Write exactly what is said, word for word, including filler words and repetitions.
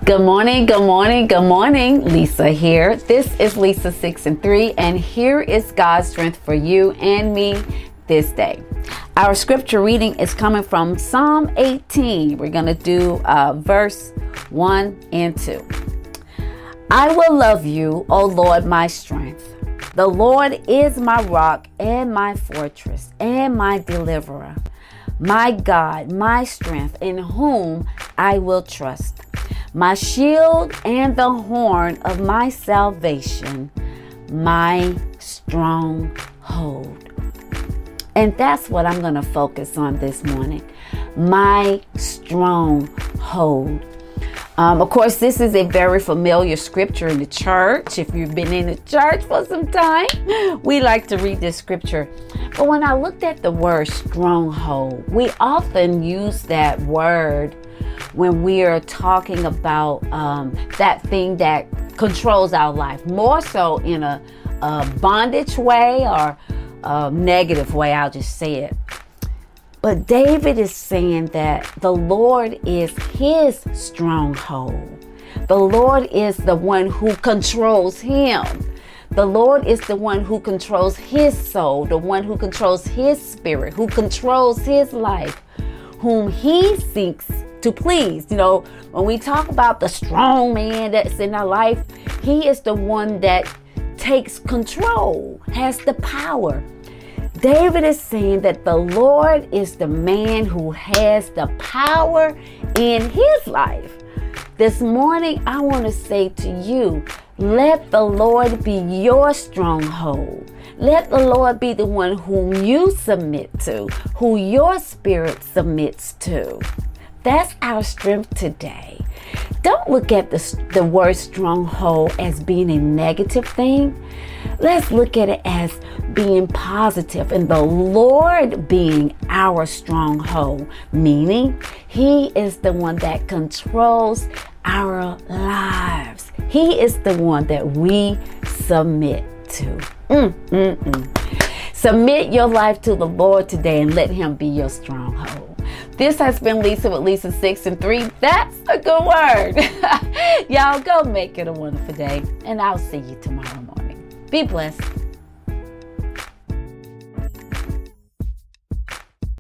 Good morning, good morning, good morning. Lisa here. This is Lisa six and three, and here is God's strength for you and me this day. Our scripture reading is coming from Psalm eighteen. We're going to do uh, verse one and two. I will love you, O Lord, my strength. The Lord is my rock and my fortress and my deliverer, my God, my strength, in whom I will trust, my shield and the horn of my salvation, my stronghold. And that's what I'm going to focus on this morning. My stronghold. Um, of course, this is a very familiar scripture in the church. If you've been in the church for some time, we like to read this scripture. But when I looked at the word stronghold, we often use that word when we are talking about um, that thing that controls our life, more so in a, a bondage way or a negative way, I'll just say it. But David is saying that the Lord is his stronghold. The Lord is the one who controls him. The Lord is the one who controls his soul, the one who controls his spirit, who controls his life, whom he seeks to please. You know, when we talk about the strong man that's in our life, he is the one that takes control, has the power. David is saying that the Lord is the man who has the power in his life. This morning, I want to say to you, let the Lord be your stronghold. Let the Lord be the one whom you submit to, who your spirit submits to. That's our strength today. Don't look at the, the word stronghold as being a negative thing. Let's look at it as being positive and the Lord being our stronghold, meaning he is the one that controls our lives. He is the one that we submit to. Mm, mm, mm. Submit your life to the Lord today and let him be your stronghold. This has been Lisa with Lisa six and three. That's a good word. Y'all go make it a wonderful day, and I'll see you tomorrow morning. Be blessed.